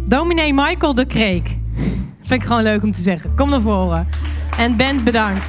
Dominee Michael de Kreek. Vind ik gewoon leuk om te zeggen. Kom naar voren. En band bedankt.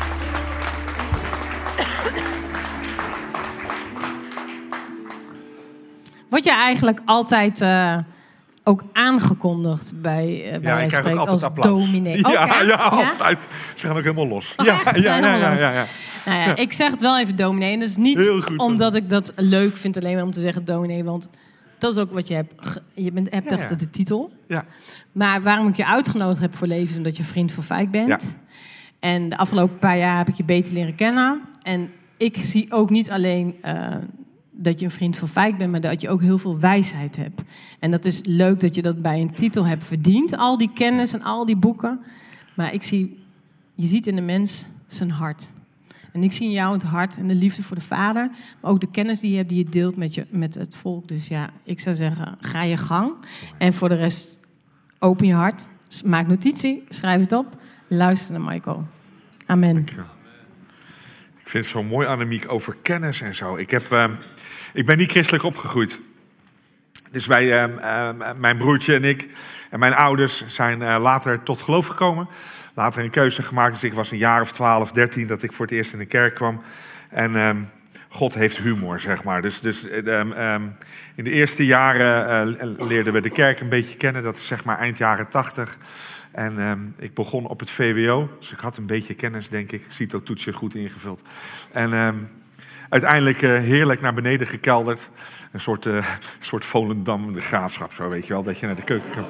Word je eigenlijk altijd ook aangekondigd bij wij spreken als applaus. dominee? Ja, altijd. Ze gaan ook helemaal los. Ja. Nou ja, ik zeg het wel even dominee. En dat is niet omdat ik dat leuk vind alleen maar om te zeggen dominee. Want dat is ook wat je hebt. Je hebt echt de titel. Ja. Maar waarom ik je uitgenodigd heb voor leven is omdat je vriend van Fijk bent. Ja. En de afgelopen paar jaar heb ik je beter leren kennen. En ik zie ook niet alleen dat je een vriend van Fijk bent, maar dat je ook heel veel wijsheid hebt. En dat is leuk dat je dat bij een titel hebt verdiend. Al die kennis en al die boeken. Maar je ziet in de mens zijn hart. En ik zie in jou het hart en de liefde voor de Vader. Maar ook de kennis die je hebt, die je deelt met het volk. Dus ja, ik zou zeggen, ga je gang. En voor de rest, open je hart. Maak notitie, schrijf het op. Luister naar Michael. Amen. Dankjewel. Ik vind het zo mooi, Annemiek, over kennis en zo. Ik ben niet christelijk opgegroeid. Dus mijn broertje en ik en mijn ouders zijn later tot geloof gekomen. Later een keuze gemaakt. Dus ik was een jaar of 12, 13 dat ik voor het eerst in de kerk kwam. En God heeft humor, zeg maar. Dus in de eerste jaren leerden we de kerk een beetje kennen. Dat is zeg maar eind jaren 80. En ik begon op het VWO. Dus ik had een beetje kennis, denk ik. CITO-toetsje goed ingevuld. En uiteindelijk heerlijk naar beneden gekelderd. Een soort Volendam, de Graafschap, zo weet je wel. Dat je naar de keuken kan.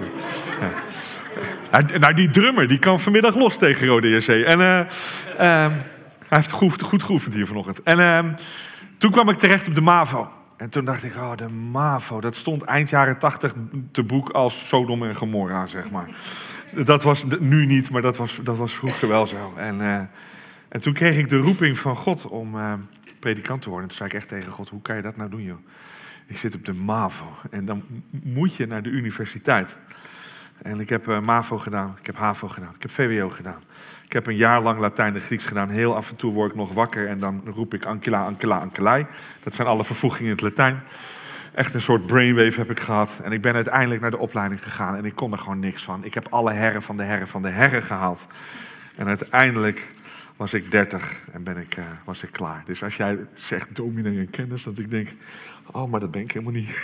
Nou, die drummer, die kan vanmiddag los tegen Rode JC. En hij heeft goed geoefend hier vanochtend. En toen kwam ik terecht op de MAVO. En toen dacht ik, de MAVO, dat stond eind jaren 80 te boek als Sodom en Gomorra, zeg maar. Dat was nu niet, maar dat was vroeger wel zo. En toen kreeg ik de roeping van God om predikant te worden. En toen zei ik echt tegen God, hoe kan je dat nou doen, joh? Ik zit op de MAVO en dan moet je naar de universiteit. En ik heb MAVO gedaan, ik heb HAVO gedaan, ik heb VWO gedaan. Ik heb een jaar lang Latijn en Grieks gedaan. Heel af en toe word ik nog wakker en dan roep ik Ancilla, Ancilla, Ancelai. Dat zijn alle vervoegingen in het Latijn. Echt een soort brainwave heb ik gehad. En ik ben uiteindelijk naar de opleiding gegaan en ik kon er gewoon niks van. Ik heb alle herren van de herren van de herren gehaald. En uiteindelijk was ik 30 en was ik klaar. Dus als jij zegt dominee en kennis, dat ik denk, maar dat ben ik helemaal niet.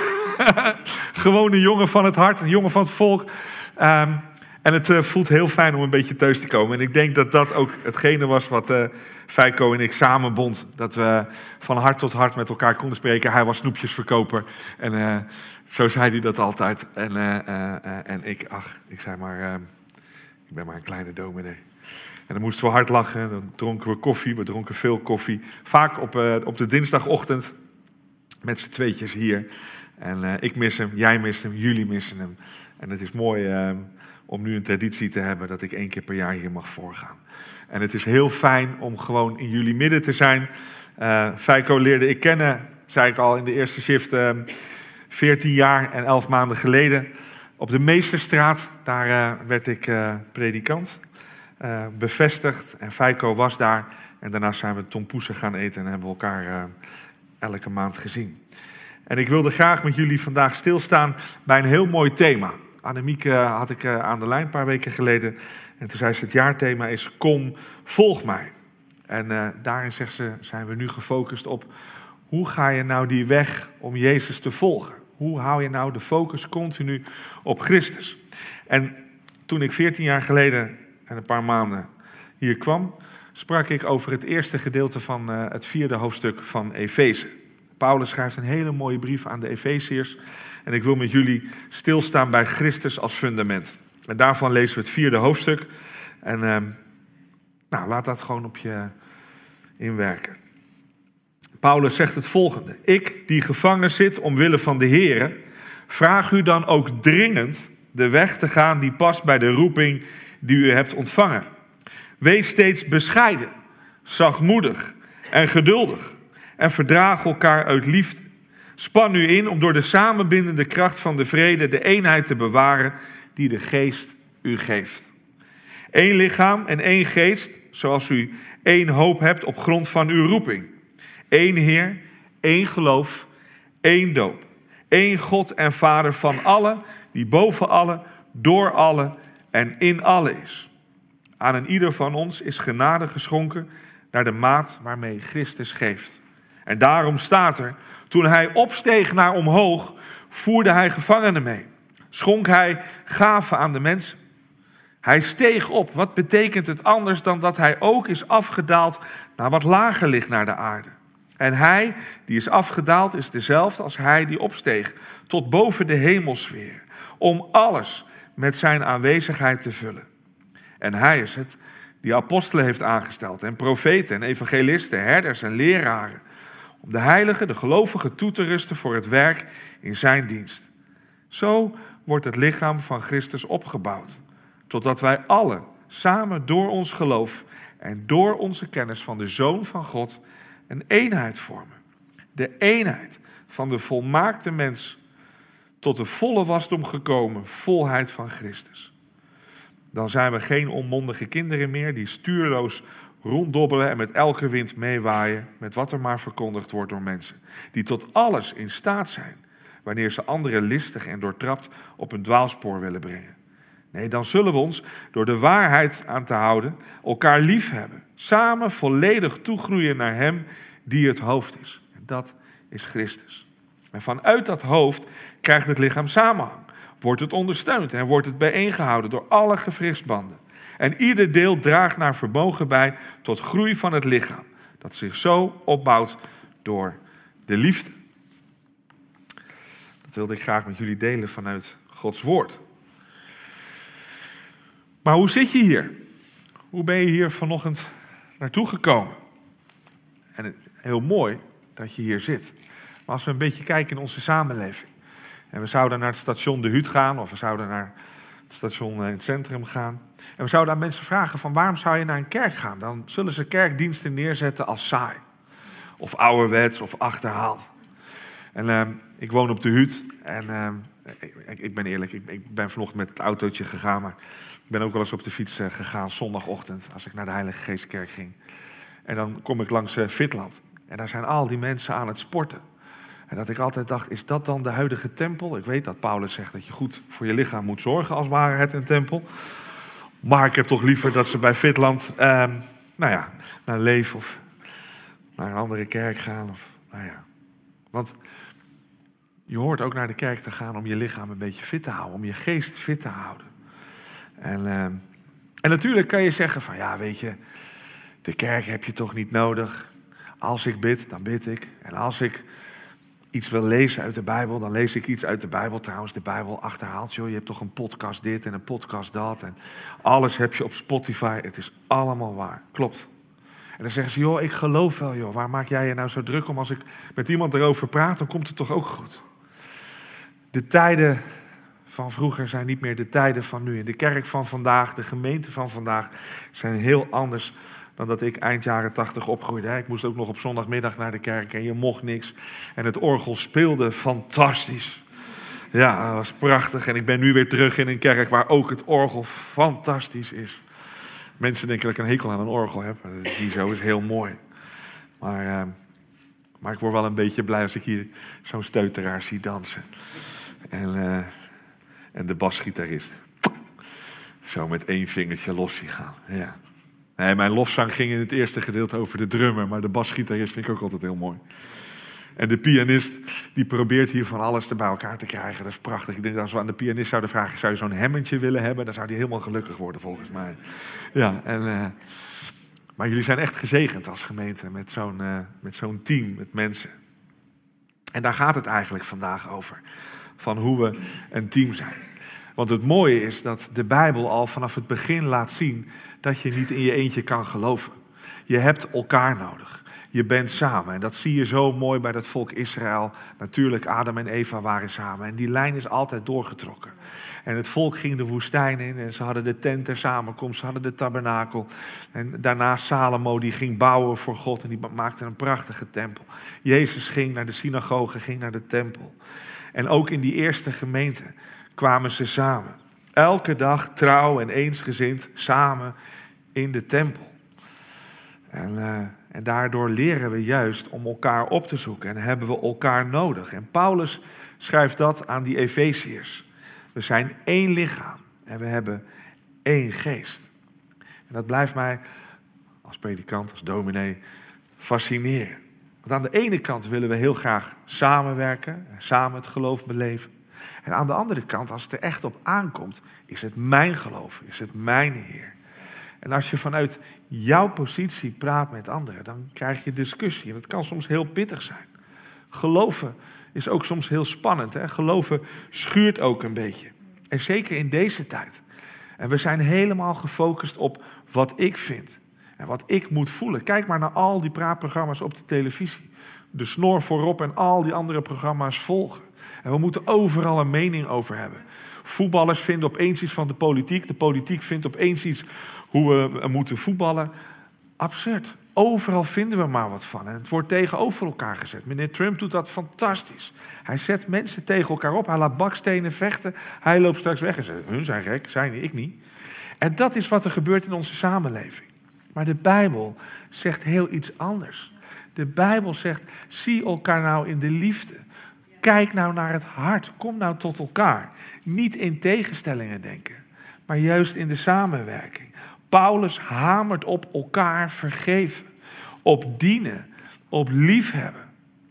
Gewoon een jongen van het hart, een jongen van het volk. En het voelt heel fijn om een beetje thuis te komen. En ik denk dat dat ook hetgene was wat Feiko en ik samenbond. Dat we van hart tot hart met elkaar konden spreken. Hij was snoepjesverkoper. En zo zei hij dat altijd. En ik zei maar, ik ben maar een kleine dominee. En dan moesten we hard lachen. Dan dronken we koffie. We dronken veel koffie. Vaak op de dinsdagochtend met z'n tweetjes hier. En ik mis hem, jij mist hem, jullie missen hem. En het is mooi om nu een traditie te hebben dat ik 1 keer per jaar hier mag voorgaan. En het is heel fijn om gewoon in jullie midden te zijn. Feiko leerde ik kennen, zei ik al in de eerste shift, 14 jaar en 11 maanden geleden. Op de Meesterstraat, daar werd ik predikant, bevestigd. En Feiko was daar. En daarna zijn we tompoesen gaan eten en hebben we elkaar elke maand gezien. En ik wilde graag met jullie vandaag stilstaan bij een heel mooi thema. Annemiek had ik aan de lijn een paar weken geleden. En toen zei ze, het jaarthema is Kom, volg mij. En daarin zegt ze, zijn we nu gefocust op, hoe ga je nou die weg om Jezus te volgen? Hoe hou je nou de focus continu op Christus? En toen ik 14 jaar geleden en een paar maanden hier kwam, sprak ik over het eerste gedeelte van het 4e hoofdstuk van Efeze. Paulus schrijft een hele mooie brief aan de Efeziërs. En ik wil met jullie stilstaan bij Christus als fundament. En daarvan lezen we het 4e hoofdstuk. En laat dat gewoon op je inwerken. Paulus zegt het volgende. Ik, die gevangen zit omwille van de Here, vraag u dan ook dringend de weg te gaan die past bij de roeping die u hebt ontvangen. Wees steeds bescheiden, zachtmoedig en geduldig. En verdraag elkaar uit liefde. Span u in om door de samenbindende kracht van de vrede de eenheid te bewaren die de geest u geeft. 1 lichaam en 1 geest, zoals u 1 hoop hebt op grond van uw roeping. 1 Heer, 1 geloof, 1 doop, Eén God en Vader van allen, die boven allen, door allen en in allen is. Aan een ieder van ons is genade geschonken naar de maat waarmee Christus geeft. En daarom staat er, toen hij opsteeg naar omhoog, voerde hij gevangenen mee. Schonk hij gaven aan de mensen. Hij steeg op. Wat betekent het anders dan dat hij ook is afgedaald naar wat lager ligt naar de aarde? En hij die is afgedaald is dezelfde als hij die opsteeg tot boven de hemelsfeer, om alles met zijn aanwezigheid te vullen. En hij is het die apostelen heeft aangesteld en profeten en evangelisten, herders en leraren, om de heiligen, de gelovigen toe te rusten voor het werk in zijn dienst. Zo wordt het lichaam van Christus opgebouwd, totdat wij allen samen door ons geloof en door onze kennis van de Zoon van God een eenheid vormen. De eenheid van de volmaakte mens, tot de volle wasdom gekomen, volheid van Christus. Dan zijn we geen onmondige kinderen meer die stuurloos ronddobbelen en met elke wind meewaaien met wat er maar verkondigd wordt door mensen. Die tot alles in staat zijn wanneer ze anderen listig en doortrapt op een dwaalspoor willen brengen. Nee, dan zullen we ons door de waarheid aan te houden elkaar lief hebben. Samen volledig toegroeien naar hem die het hoofd is. En dat is Christus. En vanuit dat hoofd krijgt het lichaam samenhang. Wordt het ondersteund en wordt het bijeengehouden door alle gewrichtsbanden. En ieder deel draagt naar vermogen bij tot groei van het lichaam. Dat zich zo opbouwt door de liefde. Dat wilde ik graag met jullie delen vanuit Gods woord. Maar hoe zit je hier? Hoe ben je hier vanochtend naartoe gekomen? En heel mooi dat je hier zit. Maar als we een beetje kijken in onze samenleving. En we zouden naar het station De Huut gaan. Of we zouden naar het station in het centrum gaan. En we zouden aan mensen vragen van waarom zou je naar een kerk gaan? Dan zullen ze kerkdiensten neerzetten als saai. Of ouderwets of achterhaald. En ik woon op De Huut. En ik ben eerlijk, ik ben vanochtend met het autootje gegaan. Maar ik ben ook wel eens op de fiets gegaan zondagochtend. Als ik naar de Heilige Geestkerk ging. En dan kom ik langs Fitland. En daar zijn al die mensen aan het sporten. En dat ik altijd dacht, is dat dan de huidige tempel? Ik weet dat Paulus zegt dat je goed voor je lichaam moet zorgen als ware het een tempel. Maar ik heb toch liever dat ze bij Fitland, naar Leef of naar een andere kerk gaan. Want je hoort ook naar de kerk te gaan om je lichaam een beetje fit te houden. Om je geest fit te houden. En natuurlijk kan je zeggen van, ja weet je, de kerk heb je toch niet nodig. Als ik bid, dan bid ik. En als ik iets wil lezen uit de Bijbel, dan lees ik iets uit de Bijbel. Trouwens, de Bijbel achterhaalt, joh. Je hebt toch een podcast dit en een podcast dat. En alles heb je op Spotify. Het is allemaal waar. Klopt. En dan zeggen ze, joh, ik geloof wel, joh. Waar maak jij je nou zo druk om? Als ik met iemand erover praat, dan komt het toch ook goed. De tijden van vroeger zijn niet meer de tijden van nu. En de kerk van vandaag, de gemeente van vandaag zijn heel anders dan dat ik eind jaren 80 opgroeide. Ik moest ook nog op zondagmiddag naar de kerk en je mocht niks. En het orgel speelde fantastisch. Ja, dat was prachtig. En ik ben nu weer terug in een kerk waar ook het orgel fantastisch is. Mensen denken dat ik een hekel aan een orgel heb. Dat is niet zo, dat is heel mooi. Maar ik word wel een beetje blij als ik hier zo'n steuteraar zie dansen. En de basgitarist. Zo met één vingertje los zien gaan. Ja. Nee, mijn lofzang ging in het eerste gedeelte over de drummer, maar de basgitarist vind ik ook altijd heel mooi. En de pianist, die probeert hier van alles bij elkaar te krijgen. Dat is prachtig. Ik denk dat als we aan de pianist zouden vragen, zou je zo'n Hammondje willen hebben? Dan zou die helemaal gelukkig worden, volgens mij. Ja, maar jullie zijn echt gezegend als gemeente met zo'n team, met mensen. En daar gaat het eigenlijk vandaag over. Van hoe we een team zijn. Want het mooie is dat de Bijbel al vanaf het begin laat zien dat je niet in je eentje kan geloven. Je hebt elkaar nodig. Je bent samen. En dat zie je zo mooi bij dat volk Israël. Natuurlijk, Adam en Eva waren samen. En die lijn is altijd doorgetrokken. En het volk ging de woestijn in. En ze hadden de tent der samenkomst. Ze hadden de tabernakel. En daarna Salomo, die ging bouwen voor God. En die maakte een prachtige tempel. Jezus ging naar de synagoge, ging naar de tempel. En ook in die eerste gemeente kwamen ze samen. Elke dag trouw en eensgezind samen in de tempel. En daardoor leren we juist om elkaar op te zoeken. En hebben we elkaar nodig. En Paulus schrijft dat aan die Efeziërs. We zijn één lichaam en we hebben één geest. En dat blijft mij als predikant, als dominee, fascineren. Want aan de ene kant willen we heel graag samenwerken, samen het geloof beleven. En aan de andere kant, als het er echt op aankomt, is het mijn geloof, is het mijn Heer. En als je vanuit jouw positie praat met anderen, dan krijg je discussie. En dat kan soms heel pittig zijn. Geloven is ook soms heel spannend. Hè? Geloven schuurt ook een beetje. En zeker in deze tijd. En we zijn helemaal gefocust op wat ik vind. En wat ik moet voelen. Kijk maar naar al die praatprogramma's op de televisie. De snor voorop en al die andere programma's volgen. En we moeten overal een mening over hebben. Voetballers vinden opeens iets van de politiek. De politiek vindt opeens iets hoe we moeten voetballen. Absurd. Overal vinden we maar wat van. En het wordt tegenover elkaar gezet. Meneer Trump doet dat fantastisch. Hij zet mensen tegen elkaar op. Hij laat bakstenen vechten. Hij loopt straks weg en zegt, hun zijn gek, zijn ik niet. En dat is wat er gebeurt in onze samenleving. Maar de Bijbel zegt heel iets anders. De Bijbel zegt, zie elkaar nou in de liefde. Kijk nou naar het hart. Kom nou tot elkaar. Niet in tegenstellingen denken, maar juist in de samenwerking. Paulus hamert op elkaar vergeven, op dienen, op liefhebben.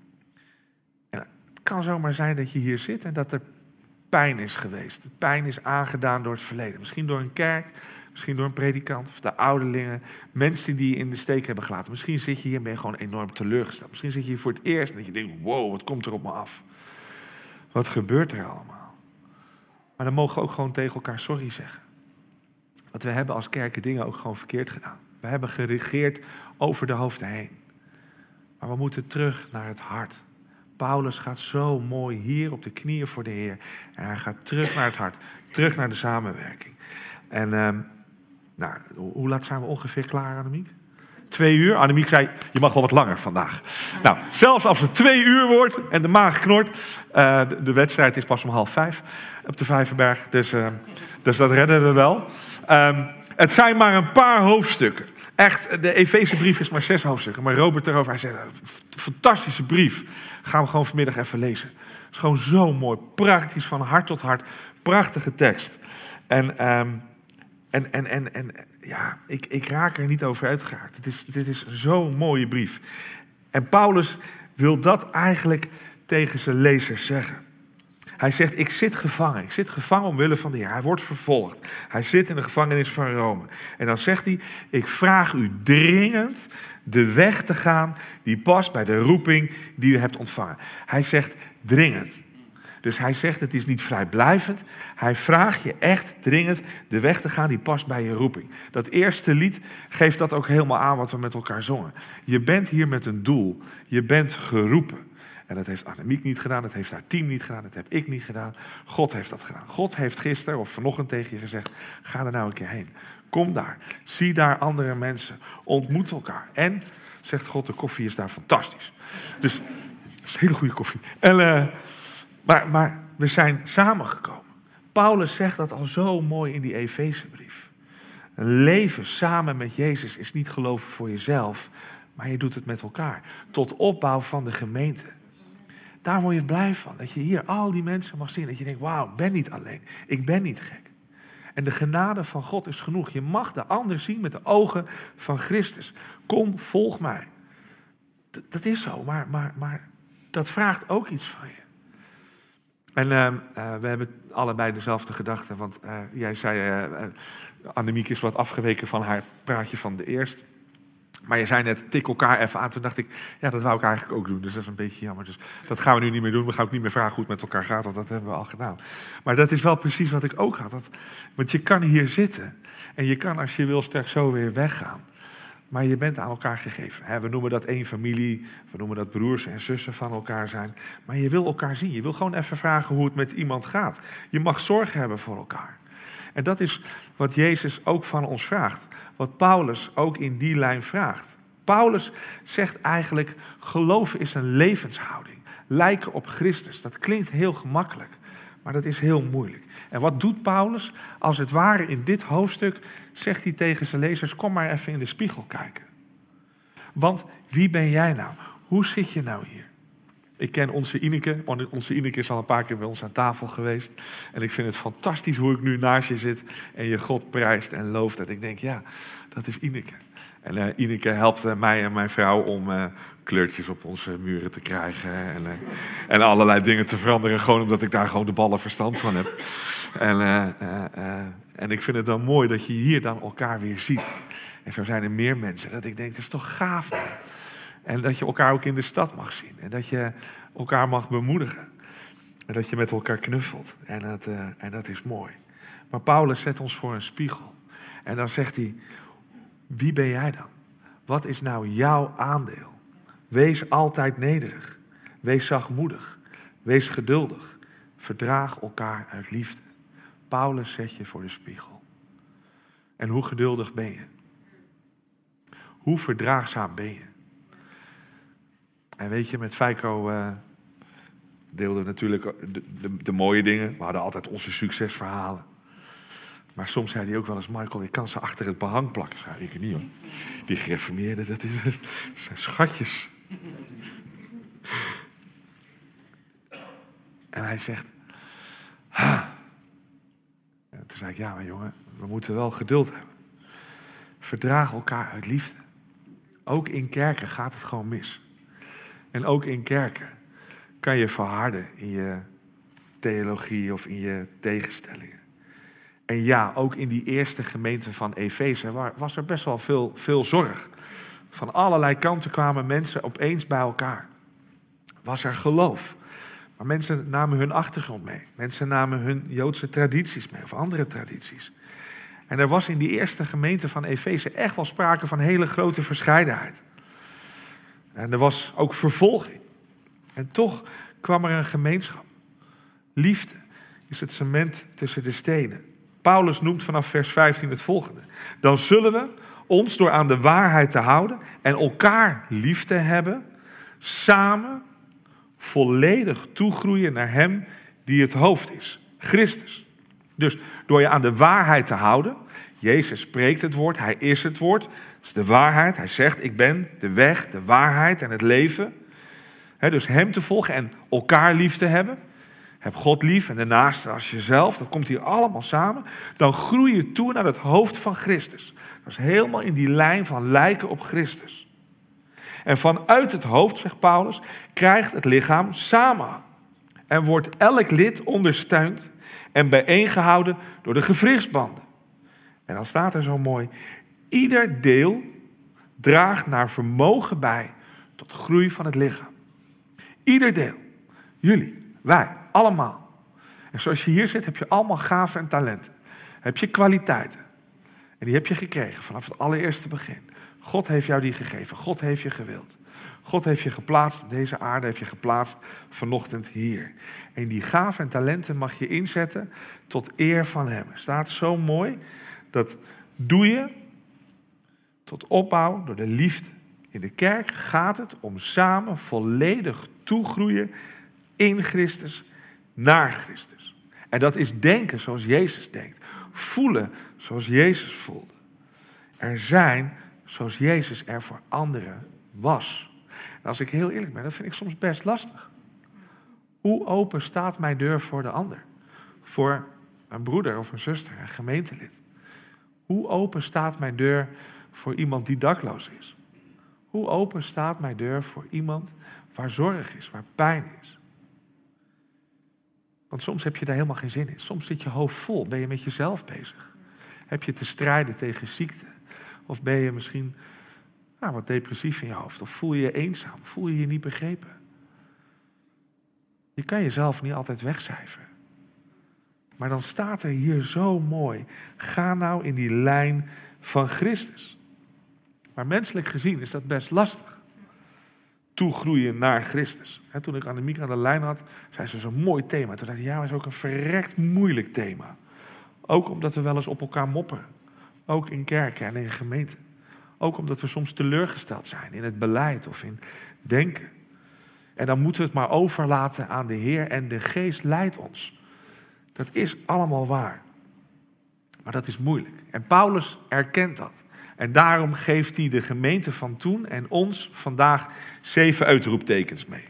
En het kan zomaar zijn dat je hier zit en dat er pijn is geweest. Pijn is aangedaan door het verleden. Misschien door een kerk, misschien door een predikant of de ouderlingen. Mensen die je in de steek hebben gelaten. Misschien zit je hier en ben je gewoon enorm teleurgesteld. Misschien zit je hier voor het eerst en dat je denkt, wow, wat komt er op me af? Wat gebeurt er allemaal? Maar dan mogen we ook gewoon tegen elkaar sorry zeggen. Want we hebben als kerken dingen ook gewoon verkeerd gedaan. We hebben geregeerd over de hoofden heen. Maar we moeten terug naar het hart. Paulus gaat zo mooi hier op de knieën voor de Heer. En hij gaat terug naar het hart. Terug naar de samenwerking. En hoe laat zijn we ongeveer klaar, Annemiek? 2 uur. Annemiek zei, je mag wel wat langer vandaag. Nou, zelfs als het 2 uur wordt en de maag knort. De wedstrijd is pas om 4:30 op de Vijverberg. Dus dat redden we wel. Het zijn maar een paar hoofdstukken. Echt, de Efezebrief is maar 6 hoofdstukken. Maar Robert erover, hij zegt, een fantastische brief. Gaan we gewoon vanmiddag even lezen. Het is gewoon zo mooi. Praktisch, van hart tot hart. Prachtige tekst. Ik raak er niet over uitgeraakt. Dit is zo'n mooie brief. En Paulus wil dat eigenlijk tegen zijn lezers zeggen. Hij zegt, ik zit gevangen. Ik zit gevangen omwille van de Heer. Hij wordt vervolgd. Hij zit in de gevangenis van Rome. En dan zegt hij, ik vraag u dringend de weg te gaan die past bij de roeping die u hebt ontvangen. Hij zegt dringend. Dus hij zegt, het is niet vrijblijvend. Hij vraagt je echt dringend de weg te gaan die past bij je roeping. Dat eerste lied geeft dat ook helemaal aan wat we met elkaar zongen. Je bent hier met een doel. Je bent geroepen. En dat heeft Annemiek niet gedaan, dat heeft haar team niet gedaan, dat heb ik niet gedaan. God heeft dat gedaan. God heeft gisteren of vanochtend tegen je gezegd, ga er nou een keer heen. Kom daar, zie daar andere mensen, ontmoet elkaar. En, zegt God, de koffie is daar fantastisch. Dus, dat is een hele goede koffie. Maar we zijn samengekomen. Paulus zegt dat al zo mooi in die Efezebrief. Een leven samen met Jezus is niet geloven voor jezelf, maar je doet het met elkaar. Tot opbouw van de gemeente. Daar word je blij van. Dat je hier al die mensen mag zien. Dat je denkt, wauw, ik ben niet alleen. Ik ben niet gek. En de genade van God is genoeg. Je mag de ander zien met de ogen van Christus. Kom, volg mij. Dat is zo, maar dat vraagt ook iets van je. En we hebben allebei dezelfde gedachte. Want jij zei, Annemiek is wat afgeweken van haar praatje van de eerst. Maar je zei net, tik elkaar even aan. Toen dacht ik, ja, dat wou ik eigenlijk ook doen. Dus dat is een beetje jammer. Dus dat gaan we nu niet meer doen. We gaan ook niet meer vragen hoe het met elkaar gaat. Want dat hebben we al gedaan. Maar dat is wel precies wat ik ook had. Want je kan hier zitten. En je kan, als je wil, straks zo weer weggaan. Maar je bent aan elkaar gegeven. We noemen dat één familie. We noemen dat broers en zussen van elkaar zijn. Maar je wil elkaar zien. Je wil gewoon even vragen hoe het met iemand gaat. Je mag zorg hebben voor elkaar. En dat is wat Jezus ook van ons vraagt. Wat Paulus ook in die lijn vraagt. Paulus zegt eigenlijk, geloven is een levenshouding. Lijken op Christus. Dat klinkt heel gemakkelijk, maar dat is heel moeilijk. En wat doet Paulus? Als het ware in dit hoofdstuk zegt hij tegen zijn lezers, kom maar even in de spiegel kijken. Want wie ben jij nou? Hoe zit je nou hier? Ik ken onze Ineke. Onze Ineke is al een paar keer bij ons aan tafel geweest. En ik vind het fantastisch hoe ik nu naast je zit en je God prijst en looft. Dat ik denk, ja, dat is Ineke. En Ineke helpt mij en mijn vrouw om kleurtjes op onze muren te krijgen. En allerlei dingen te veranderen. Gewoon omdat ik daar gewoon de ballen verstand van heb. En ik vind het dan mooi dat je hier dan elkaar weer ziet. En zo zijn er meer mensen. Dat ik denk, dat is toch gaaf, man. En dat je elkaar ook in de stad mag zien. En dat je elkaar mag bemoedigen. En dat je met elkaar knuffelt. En dat is mooi. Maar Paulus zet ons voor een spiegel. En dan zegt hij, wie ben jij dan? Wat is nou jouw aandeel? Wees altijd nederig. Wees zachtmoedig. Wees geduldig. Verdraag elkaar uit liefde. Paulus zet je voor de spiegel. En hoe geduldig ben je? Hoe verdraagzaam ben je? En weet je, met Feiko deelden natuurlijk de mooie dingen. We hadden altijd onze succesverhalen. Maar soms zei hij ook wel eens, Michael, ik kan ze achter het behang plakken. Zei ik niet, hoor. Die gereformeerden, dat zijn schatjes. En hij zegt, En toen zei ik, ja, maar jongen, we moeten wel geduld hebben. Verdraag elkaar uit liefde. Ook in kerken gaat het gewoon mis. En ook in kerken kan je verharden in je theologie of in je tegenstellingen. En ja, ook in die eerste gemeente van Efeze was er best wel veel zorg. Van allerlei kanten kwamen mensen opeens bij elkaar. Was er geloof. Maar mensen namen hun achtergrond mee. Mensen namen hun Joodse tradities mee of andere tradities. En er was in die eerste gemeente van Efeze echt wel sprake van hele grote verscheidenheid. En er was ook vervolging. En toch kwam er een gemeenschap. Liefde is het cement tussen de stenen. Paulus noemt vanaf vers 15 het volgende. Dan zullen we ons door aan de waarheid te houden en elkaar lief te hebben, samen volledig toegroeien naar hem die het hoofd is, Christus. Dus door je aan de waarheid te houden, Jezus spreekt het woord, hij is het woord, dat is de waarheid. Hij zegt, ik ben de weg, de waarheid en het leven. Dus hem te volgen en elkaar lief te hebben. Heb God lief en de naaste als jezelf. Dat komt hier allemaal samen. Dan groei je toe naar het hoofd van Christus. Dat is helemaal in die lijn van lijken op Christus. En vanuit het hoofd, zegt Paulus, krijgt het lichaam samenhang. En wordt elk lid ondersteund en bijeengehouden door de gewrichtsbanden. En dan staat er zo mooi, ieder deel draagt naar vermogen bij tot groei van het lichaam. Ieder deel. Jullie, wij, allemaal. En zoals je hier zit, heb je allemaal gaven en talenten. Heb je kwaliteiten. En die heb je gekregen vanaf het allereerste begin. God heeft jou die gegeven. God heeft je gewild. God heeft je geplaatst op deze aarde, heeft je geplaatst vanochtend hier. En die gaven en talenten mag je inzetten tot eer van hem. Het staat zo mooi, dat doe je tot opbouw door de liefde. In de kerk gaat het om samen volledig toegroeien in Christus, naar Christus. En dat is denken zoals Jezus denkt. Voelen zoals Jezus voelde. Er zijn zoals Jezus er voor anderen was. En als ik heel eerlijk ben, dat vind ik soms best lastig. Hoe open staat mijn deur voor de ander? Voor een broeder of een zuster, een gemeentelid. Hoe open staat mijn deur voor iemand die dakloos is? Hoe open staat mijn deur voor iemand waar zorg is, waar pijn is? Want soms heb je daar helemaal geen zin in. Soms zit je hoofd vol, ben je met jezelf bezig. Heb je te strijden tegen ziekte? Of ben je misschien wat depressief in je hoofd? Of voel je je eenzaam? Voel je je niet begrepen? Je kan jezelf niet altijd wegcijferen. Maar dan staat er hier zo mooi. Ga nou in die lijn van Christus. Maar menselijk gezien is dat best lastig. Toegroeien naar Christus. Toen ik Annemiek aan de lijn had, zei ze zo'n mooi thema. Toen dacht ik, ja, maar het is ook een verrekt moeilijk thema. Ook omdat we wel eens op elkaar mopperen. Ook in kerken en in gemeenten. Ook omdat we soms teleurgesteld zijn in het beleid of in denken. En dan moeten we het maar overlaten aan de Heer en de Geest leidt ons. Dat is allemaal waar. Maar dat is moeilijk. En Paulus erkent dat. En daarom geeft hij de gemeente van toen en ons vandaag 7 uitroeptekens mee.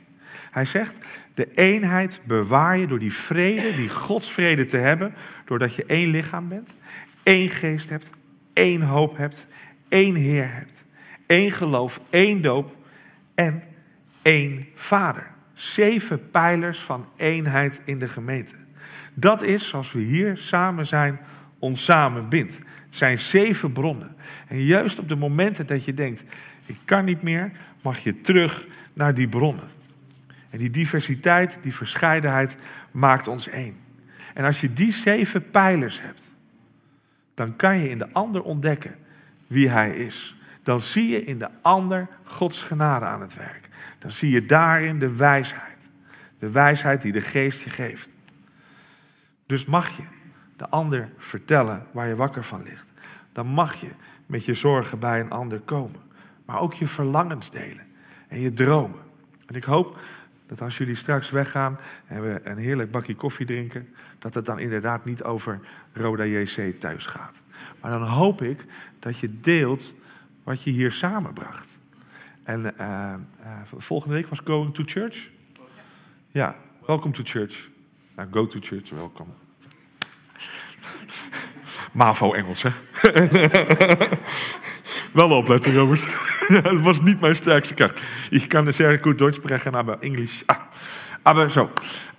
Hij zegt, de eenheid bewaar je door die vrede, die Gods vrede te hebben, doordat je één lichaam bent, één geest hebt, één hoop hebt, één Heer hebt, één geloof, één doop en één Vader. 7 pijlers van eenheid in de gemeente. Dat is, zoals we hier samen zijn, ons samenbindt. Het zijn 7 bronnen. En juist op de momenten dat je denkt, ik kan niet meer, mag je terug naar die bronnen. En die diversiteit, die verscheidenheid maakt ons één. En als je die 7 pijlers hebt, dan kan je in de ander ontdekken wie hij is. Dan zie je in de ander Gods genade aan het werk. Dan zie je daarin de wijsheid. De wijsheid die de geest je geeft. Dus mag je de ander vertellen waar je wakker van ligt. Dan mag je met je zorgen bij een ander komen. Maar ook je verlangens delen en je dromen. En ik hoop dat als jullie straks weggaan en we een heerlijk bakje koffie drinken, dat het dan inderdaad niet over Roda JC thuis gaat. Maar dan hoop ik dat je deelt wat je hier samenbracht. En volgende week was Going to Church. Ja, welcome to church. Nou, go to church, welkom. MAVO Engels, hè? Wel opletten, Robert. Het was niet mijn sterkste kracht. Ik kan zeer goed Duits spreken, maar Engels. Maar zo.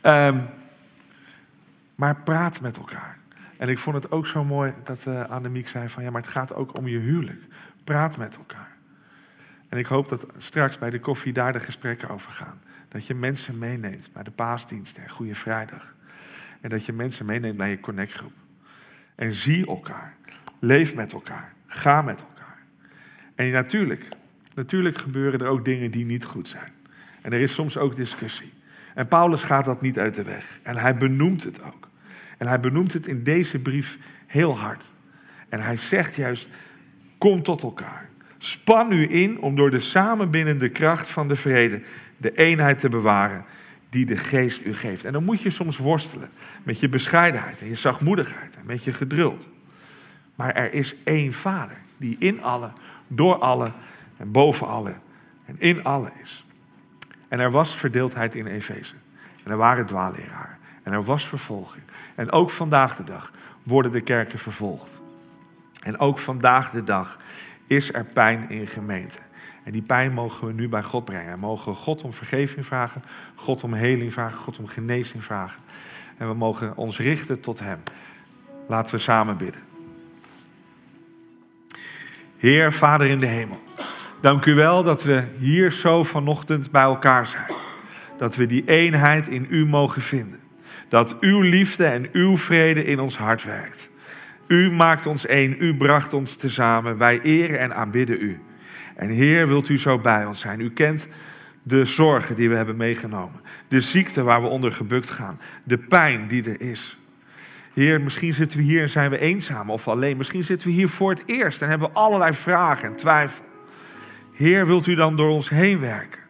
Maar praat met elkaar. En ik vond het ook zo mooi dat Annemiek zei van, ja, maar het gaat ook om je huwelijk. Praat met elkaar. En ik hoop dat straks bij de koffie daar de gesprekken over gaan. Dat je mensen meeneemt bij de paasdiensten en Goede Vrijdag. En dat je mensen meeneemt naar je connectgroep. En zie elkaar. Leef met elkaar. Ga met elkaar. En natuurlijk gebeuren er ook dingen die niet goed zijn. En er is soms ook discussie. En Paulus gaat dat niet uit de weg. En hij benoemt het ook. En hij benoemt het in deze brief heel hard. En hij zegt juist, kom tot elkaar. Span u in om door de samenbindende kracht van de vrede de eenheid te bewaren die de geest u geeft. En dan moet je soms worstelen met je bescheidenheid en je zachtmoedigheid en met je geduld. Maar er is één Vader die in allen, door allen en boven allen en in allen is. En er was verdeeldheid in Efeze. En er waren dwaalleraren. En er was vervolging. En ook vandaag de dag worden de kerken vervolgd. En ook vandaag de dag is er pijn in gemeenten. En die pijn mogen we nu bij God brengen. We mogen God om vergeving vragen, God om heling vragen, God om genezing vragen. En we mogen ons richten tot Hem. Laten we samen bidden. Heer, Vader in de hemel. Dank u wel dat we hier zo vanochtend bij elkaar zijn. Dat we die eenheid in u mogen vinden. Dat uw liefde en uw vrede in ons hart werkt. U maakt ons één, u bracht ons tezamen. Wij eren en aanbidden u. En Heer, wilt u zo bij ons zijn. U kent de zorgen die we hebben meegenomen. De ziekte waar we onder gebukt gaan. De pijn die er is. Heer, misschien zitten we hier en zijn we eenzaam of alleen. Misschien zitten we hier voor het eerst en hebben we allerlei vragen en twijfel. Heer, wilt u dan door ons heen werken?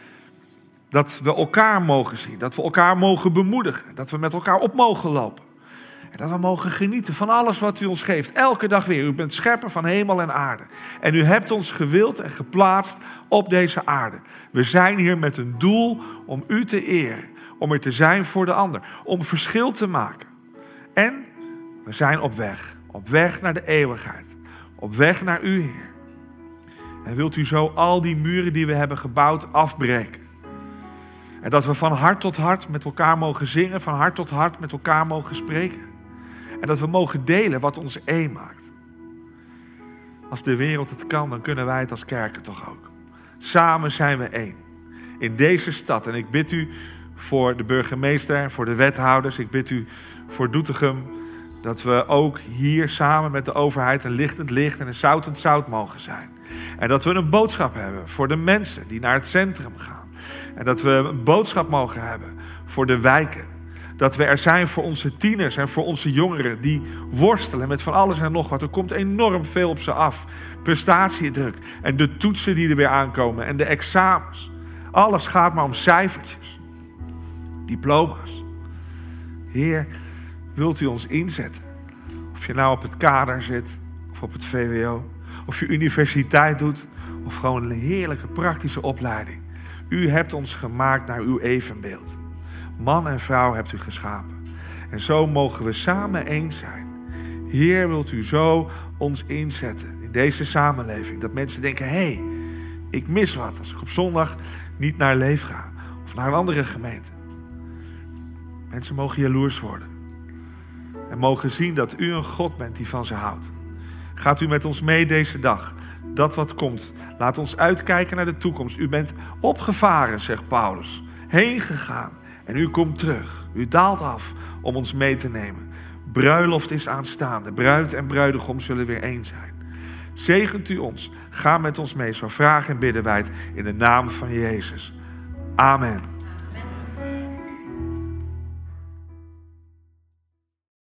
Dat we elkaar mogen zien. Dat we elkaar mogen bemoedigen. Dat we met elkaar op mogen lopen. En dat we mogen genieten van alles wat u ons geeft. Elke dag weer. U bent schepper van hemel en aarde. En u hebt ons gewild en geplaatst op deze aarde. We zijn hier met een doel om u te eren. Om er te zijn voor de ander. Om verschil te maken. En we zijn op weg. Op weg naar de eeuwigheid. Op weg naar u, Heer. En wilt u zo al die muren die we hebben gebouwd afbreken. En dat we van hart tot hart met elkaar mogen zingen. Van hart tot hart met elkaar mogen spreken. En dat we mogen delen wat ons één maakt. Als de wereld het kan, dan kunnen wij het als kerken toch ook. Samen zijn we één. In deze stad. En ik bid u voor de burgemeester, voor de wethouders. Ik bid u voor Doetinchem. Dat we ook hier samen met de overheid een lichtend licht en een zoutend zout mogen zijn. En dat we een boodschap hebben voor de mensen die naar het centrum gaan. En dat we een boodschap mogen hebben voor de wijken. Dat we er zijn voor onze tieners en voor onze jongeren die worstelen met van alles en nog wat. Er komt enorm veel op ze af. Prestatiedruk en de toetsen die er weer aankomen en de examens. Alles gaat maar om cijfertjes. Diploma's. Heer, wilt u ons inzetten? Of je nou op het kader zit of op het VWO. Of je universiteit doet of gewoon een heerlijke praktische opleiding. U hebt ons gemaakt naar uw evenbeeld. Man en vrouw hebt u geschapen. En zo mogen we samen eens zijn. Heer, wilt u zo ons inzetten in deze samenleving. Dat mensen denken, hé, ik mis wat als ik op zondag niet naar Leef ga. Of naar een andere gemeente. Mensen mogen jaloers worden. En mogen zien dat u een God bent die van ze houdt. Gaat u met ons mee deze dag. Dat wat komt. Laat ons uitkijken naar de toekomst. U bent opgevaren, zegt Paulus. Heen gegaan. En u komt terug. U daalt af om ons mee te nemen. Bruiloft is aanstaande. Bruid en bruidegom zullen weer één zijn. Zegent u ons. Ga met ons mee. Zo vragen en bidden wij het in de naam van Jezus. Amen.